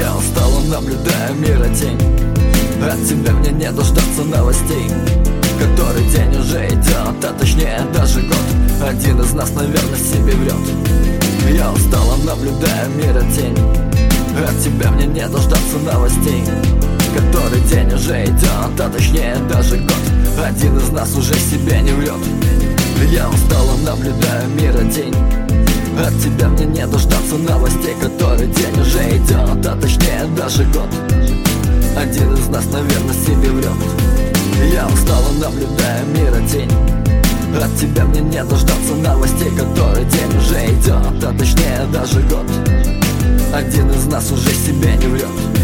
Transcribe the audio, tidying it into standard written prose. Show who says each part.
Speaker 1: Я устала, наблюдая мира тень. От тебя мне не дождаться новостей. Который день уже идет, а точнее даже год. Один из нас, наверное, себе врет. Я устала, наблюдая мира тень. От тебя мне не дождаться новостей. Который день уже идет, а точнее даже год. Один из нас уже себе не врет. Я устала, наблюдая мира день. От тебя мне не дождаться новостей. Который день уже идет, а точнее даже год. Один из нас, наверное, себе врет. Я устала, наблюдая мира тень. От тебя мне не дождаться новостей. Который день уже идет, а точнее даже год. Один из нас уже себе не врет.